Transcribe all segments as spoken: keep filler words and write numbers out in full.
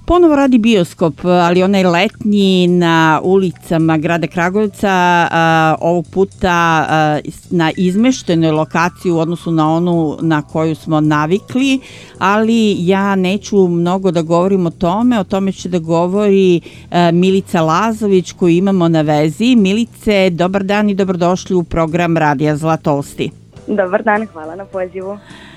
ponovo radi bioskop, ali onaj letnji na ulicama grada Kragujevca, ovog puta na izmeštenoj lokaciji u odnosu na onu na koju smo navikli, ali ja neću mnogo da govorim o tome, o tome će da govori Milica Lazović koju imamo na vezi. Milice, dobar dan i dobrodošli u program Radija Zlatolsti. Dobar dan, hvala na pozivu.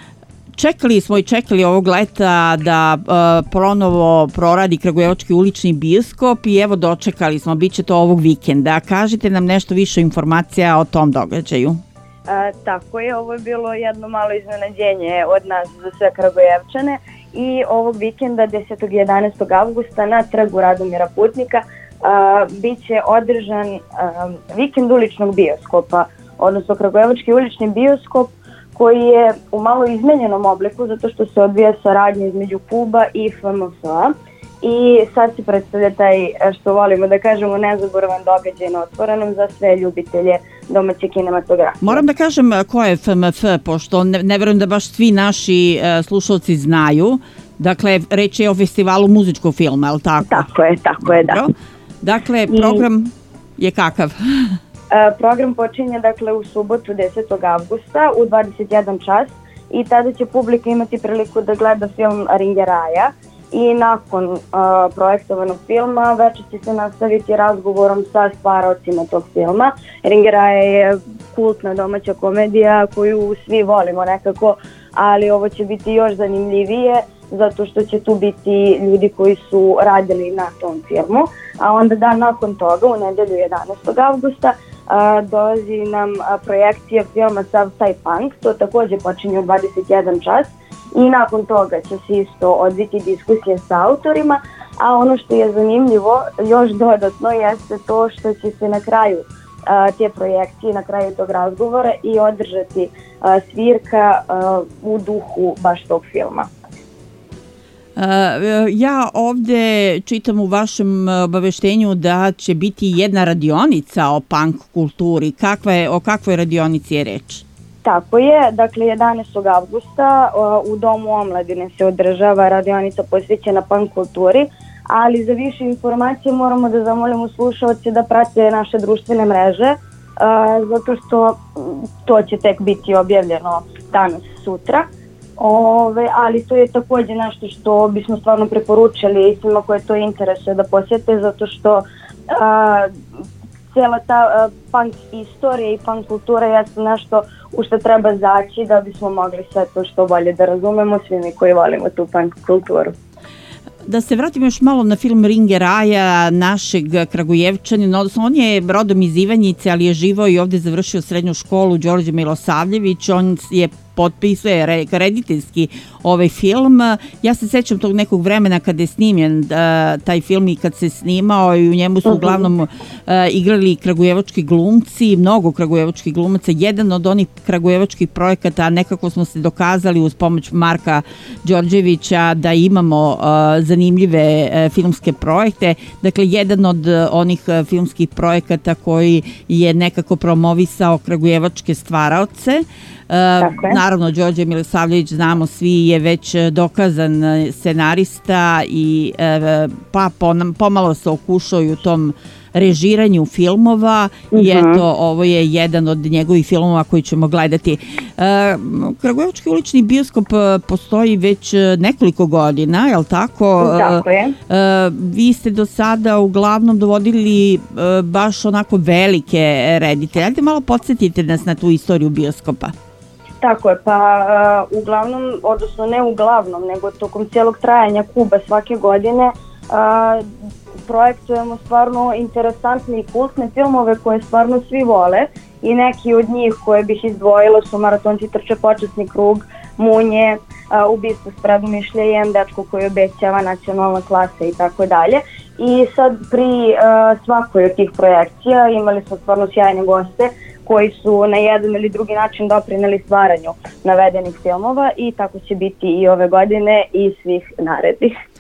Čekali smo i čekali ovog leta da uh, ponovo proradi Kragujevački ulični bioskop i evo dočekali smo, bit će to ovog vikenda. Kažite nam nešto više informacija o tom događaju. A, tako je, ovo je bilo jedno malo iznenađenje od nas za sve Kragujevčane i ovog vikenda desetog i jedanaestog avgusta na trgu Radomira Putnika a, bit će održan a, vikend uličnog bioskopa, odnosno Kragujevački ulični bioskop koji je u malo izmenjenom obliku zato što se odvija saradnja između Kuba i F M F A i sad se predstavlja taj, što volimo da kažemo, nezaboravan događaj na otvorenom za sve ljubitelje domaće kinematografije. Moram da kažem ko je F M F, pošto ne, ne verujem da baš svi naši uh, slušalci znaju. Dakle, reč je o festivalu muzičkog filma, je li tako? Tako je, tako je, da. Dakle, program je kakav? Program počinje dakle u subotu desetog avgusta u dvadeset jedan čas i tada će publika imati priliku da gleda film Ringeraja i nakon uh, projektovanog filma večer će se nastaviti razgovorom sa stvaraocima tog filma. Ringeraja je kultna domaća komedija koju svi volimo nekako, ali ovo će biti još zanimljivije zato što će tu biti ljudi koji su radili na tom filmu, a onda dan nakon toga u nedelju jedanaestog avgusta Uh, dolazi nam uh, projekcija filma Sav taj punk, to također počinje u dvadeset jedan čas i nakon toga će se isto odviti diskusije sa autorima, a ono što je zanimljivo još dodatno jeste to što će se na kraju uh, te projekcije, na kraju tog razgovora i održati uh, svirka uh, u duhu baš tog filma. Uh, ja ovde čitam u vašem obaveštenju da će biti jedna radionica o punk kulturi. Kakva je, o kakvoj radionici je reč? Tako je, dakle jedanaestog avgusta uh, u Domu omladine se održava radionica posvećena punk kulturi, ali za više informacije moramo da zamolimo slušalce da prate naše društvene mreže, uh, zato što to će tek biti objavljeno danas, sutra. Ove, ali to je također nešto što bismo stvarno preporučili svima koje to interesuje da posjete, zato što a, cijela ta a, punk istorija i punk kultura jeste nešto u što treba zaći da bismo mogli sve to što bolje da razumemo, svi mi koji volimo tu punk kulturu. Da se vratimo još malo na film Ringeraja, našeg Kragujevčanina, odnosno on je rodom iz Ivanjice, ali je živao i ovdje završio srednju školu Đorđe Milosavljević, on je potpisuje rediteljski ovaj film. Ja se sećam tog nekog vremena kada je snimljen uh, taj film i kad se snimao i u njemu su uglavnom uh, igrali kragujevački glumci, mnogo kragujevačkih glumaca. Jedan od onih kragujevačkih projekata, nekako smo se dokazali uz pomoć Marka Đorđevića da imamo uh, zanimljive uh, filmske projekte. Dakle, jedan od uh, onih uh, filmskih projekata koji je nekako promovisao kragujevačke stvaraoce. Uh, naravno, Đorđe Milosavljević, znamo svi, je već dokazan scenarista i uh, pa pomalo se okušao i u tom režiranju filmova uh-huh. i eto, ovo je jedan od njegovih filmova koji ćemo gledati. Uh, Kragujevački ulični bioskop postoji već nekoliko godina, je li tako? Tako je. Uh, vi ste do sada uglavnom dovodili uh, baš onako velike reditelje. Ajde malo podsjetite nas na tu istoriju bioskopa. Tako je, pa uh, uglavnom, odnosno ne uglavnom, nego tokom cijelog trajanja Kuba svake godine uh, projektujemo stvarno interesantne i kultne filmove koje stvarno svi vole i neki od njih koje bih izdvojila su Maratonci trče počasni krug, Munje, uh, Ubistvo s predumišljajem, Dečko koji obećava, Nacionalna klasa i tako dalje. I sad pri uh, svakoj od tih projekcija imali smo stvarno sjajne goste koji su na jedan ili drugi način doprineli stvaranju navedenih filmova i tako će biti i ove godine i svih narednih.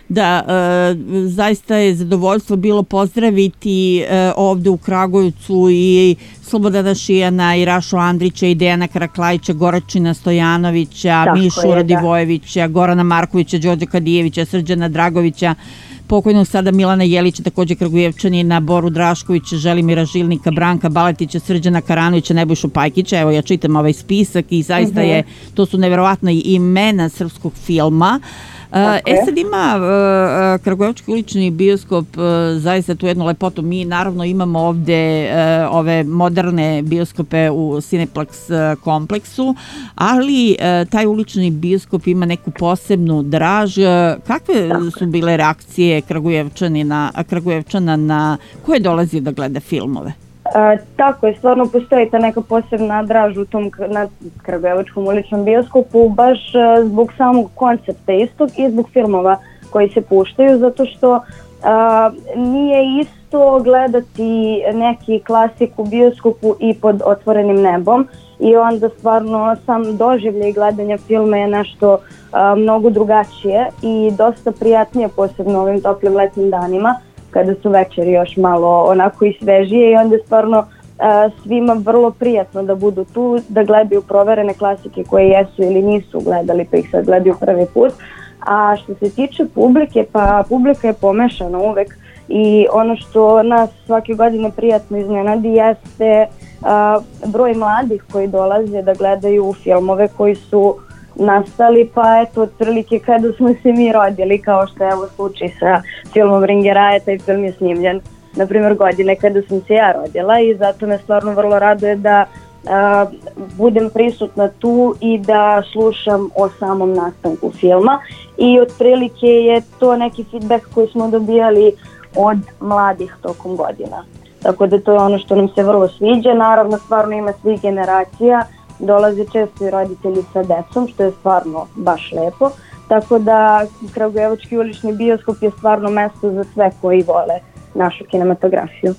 Da, e, zaista je zadovoljstvo bilo pozdraviti e, ovde u Kragujevcu i Slobodana Šijana, i Rašu Andrića, i Dejana Karaklajića, Goračina Stojanovića, Tako Mišu je, Radivojevića, Gorana Markovića, Đorđa Kadijevića, Srđana Dragovića, pokojnog sada Milana Jelića, takođe Kragujevčanina, Boru Draškovića, Želimira Žilnika, Branka Baletića, Srđana Karanovića, Nebojšu Pajkića. Evo, ja čitam ovaj spisak i zaista je, to su neverovatno imena srpskog filma. Okay. E sad ima uh, Kragujevčki ulični bioskop uh, zaista tu jednu lepotu. Mi naravno imamo ovde uh, ove moderne bioskope u Cineplex uh, kompleksu, ali uh, taj ulični bioskop ima neku posebnu draž. Uh, kakve su bile reakcije Kragujevčanina, Kragujevčana na koje dolazi da gleda filmove? A, tako je, stvarno postoji ta neka posebna draž u tom na Kragujevačkom uličnom bioskopu, baš a, zbog samog koncepta istog i zbog filmova koji se puštaju, zato što a, nije isto gledati neki klasik u bioskopu i pod otvorenim nebom, i onda stvarno sam doživljaj gledanja filma je nešto a, mnogo drugačije i dosta prijatnije, posebno ovim toplim letnim danima, kada su večeri još malo onako i svežije, i onda je stvarno a, svima vrlo prijatno da budu tu, da gledaju proverene klasike koje jesu ili nisu gledali, pa ih sad gledaju prvi put. A što se tiče publike, pa publika je pomešana uvek, i ono što nas svake godine prijatno iznenadi jeste a, broj mladih koji dolaze da gledaju filmove koji su nastali, pa eto, otprilike kada smo se mi rodili, kao što je evo slučaj sa filmom Ringeraja. Taj film je snimljen, na primjer, godine kada sam se ja rodila, i zato me stvarno vrlo raduje da a, budem prisutna tu i da slušam o samom nastanku filma, i otprilike je to neki feedback koji smo dobijali od mladih tokom godina. Tako da to je ono što nam se vrlo sviđa. Naravno, stvarno ima svih generacija, dolaze često i roditelji sa decom, što je stvarno baš lepo. Tako da Kragujevački ulični bioskop je stvarno mesto za sve koji vole našu kinematografiju.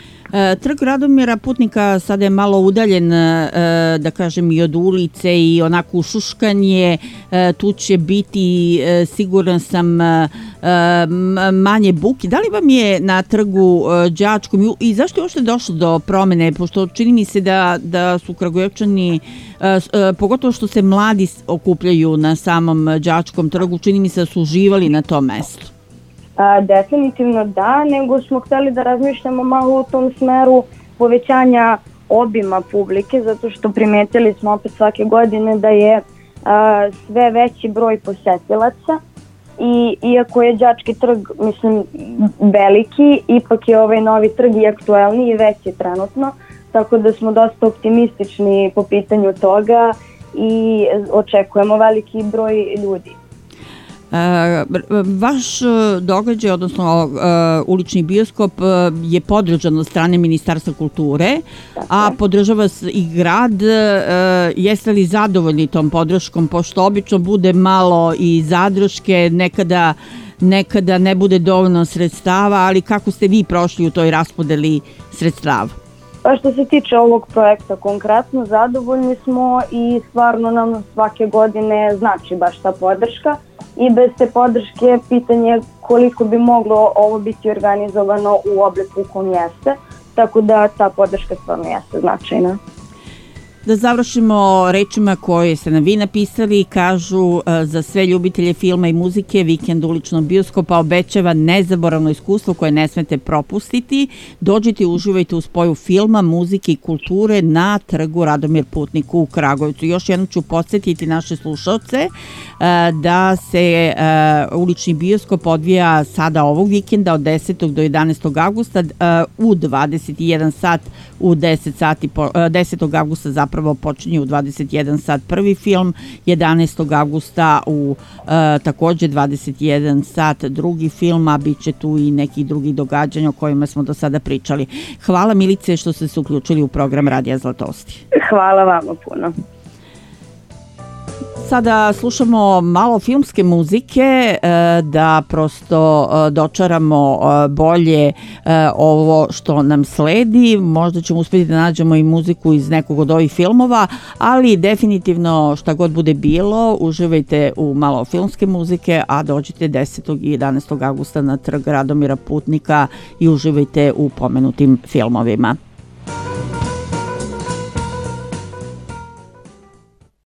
E, Trg Radomira Putnika sada je malo udaljen, e, da kažem, i od ulice, i onako ušuškanje. E, tu će biti, e, siguran sam, e, manje buke. Da li vam je na trgu e, Đačkom, i zašto je uopšte došlo do promene, pošto čini mi se da, da su Kragujevčani, e, e, pogotovo što se mladi okupljaju na samom Đačkom trgu, čini mi se da su uživali na tom mestu? A, definitivno da, nego smo hteli da razmišljamo malo u tom smeru povećanja obima publike, zato što primetili smo opet svake godine da je a, sve veći broj posetilaca, i iako je Đački trg, mislim, veliki, ipak je ovaj novi trg i aktuelniji i veći trenutno, tako da smo dosta optimistični po pitanju toga i očekujemo veliki broj ljudi. Uh, vaš događaj, odnosno uh, ulični bioskop uh, je podržan od strane Ministarstva kulture, tako, a podržava i grad. Uh, jeste li zadovoljni tom podrškom, pošto obično bude malo i zadrške, nekada, nekada ne bude dovoljno sredstava, ali kako ste vi prošli u toj raspodeli sredstava? Pa što se tiče ovog projekta konkretno, zadovoljni smo i stvarno nam svake godine znači baš ta podrška, i bez te podrške pitanje koliko bi moglo ovo biti organizovano u obliku u kom jeste, tako da ta podrška stvarno jeste značajna. Da završimo rečima koje ste nam vi napisali, kažu: za sve ljubitelje filma i muzike, vikend uličnog bioskopa obećava nezaboravno iskustvo koje ne smete propustiti. Dođite i uživajte u spoju filma, muzike i kulture na trgu Radomir Putnik u Kragujevcu. Još jednom ću podsjetiti naše slušalce da se ulični bioskop odvija sada ovog vikenda od desetog do jedanaestog avgusta u dvadeset jedan sat, u deset sati, desetog avgusta zapravo počinje u dvadeset jedan sat prvi film, jedanaestog avgusta u e, takođe dvadeset jedan sat drugi film, a bit će tu i nekih drugih događanja o kojima smo do sada pričali. Hvala, Milice, što ste se uključili u program Radija Zlatosti. Hvala vama puno. sada slušamo malo filmske muzike da prosto dočaramo bolje ovo što nam sledi. Možda ćemo uspjeti da nađemo i muziku iz nekog od ovih filmova, ali definitivno šta god bude bilo, uživajte u malo filmske muzike, a dođite desetog i jedanaestog avgusta na trg Radomira Putnika i uživajte u pomenutim filmovima.